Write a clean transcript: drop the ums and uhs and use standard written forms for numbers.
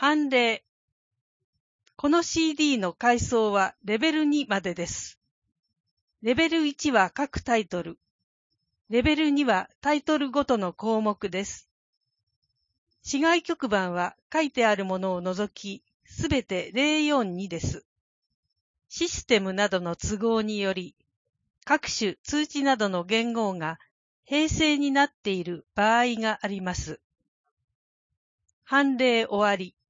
案例。この CD の階層はレベル2までです。レベル1は各タイトル。レベル2はタイトルごとの項目です。市外局番は書いてあるものを除き、すべて042です。システムなどの都合により、各種通知などの元号が平成になっている場合があります。判例終わり。